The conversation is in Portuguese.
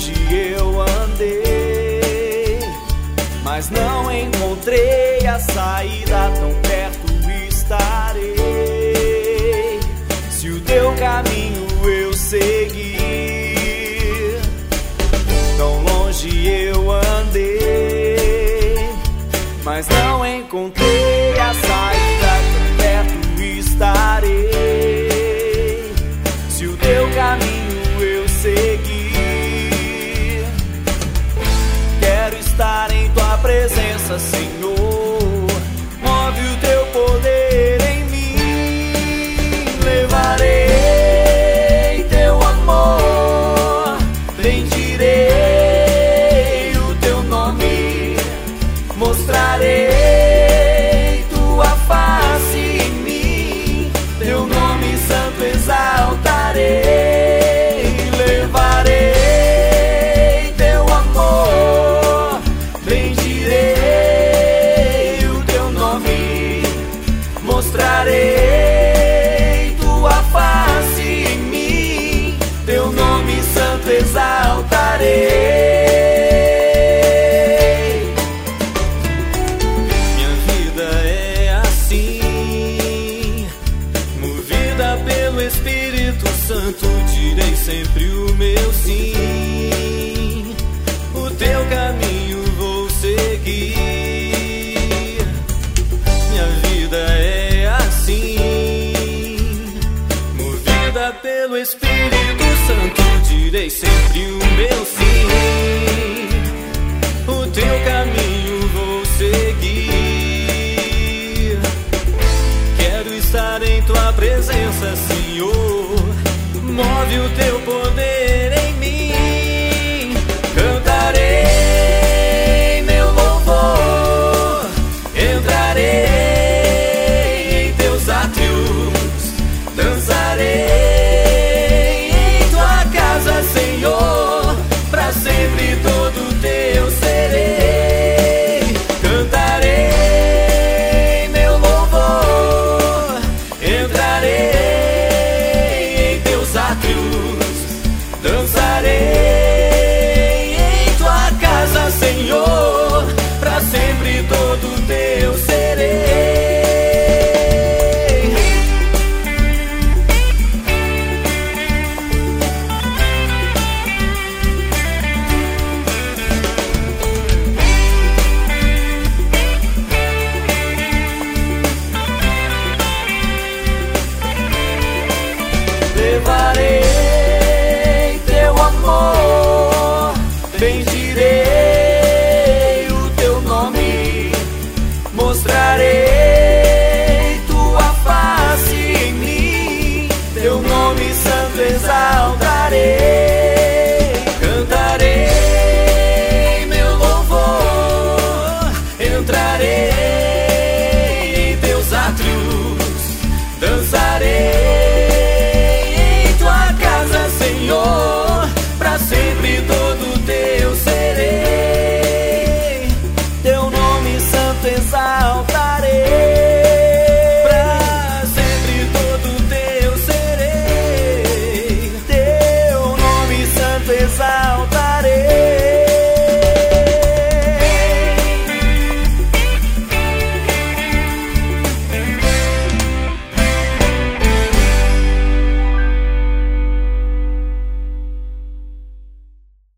longe eu andei, mas não encontrei a saída, tão perto estarei. Se o teu caminho eu seguir, tão longe eu andei, mas não encontrei a saída, tão perto estarei. Se o teu caminho eu seguir, quero estar em tua presença, Senhor. Move o teu poder em mim, levarei teu amor, bendirei o teu nome, mostrarei tua face em mim, teu nome santo exaltarei. Levarei teu amor, bendirei o teu nome, mostrarei tua face em mim, teu nome santo exaltarei. Minha vida é assim, movida pelo Espírito Santo, direi sempre o meu sim. O teu caminho vou seguir. Minha vida é assim, movida pelo Espírito Santo, direi sempre o meu sim. O teu caminho vou seguir. Quero estar em tua presença, Senhor. Move o teu poder em mim. Cantarei meu louvor, entrarei em teus átrios, dançarei em tua casa, Senhor. Pra sempre todo teu serei. Cantarei meu louvor, entrarei dançarei em tua casa, Senhor, pra sempre todo teu serei. Levarei teu amor, bendirei o teu nome, mostrarei tua face em mim, teu nome santo exaltarei. Cantarei meu louvor, entrarei em teus átrios, dançarei pra sempre todo teu serei, teu nome santo exaltarei.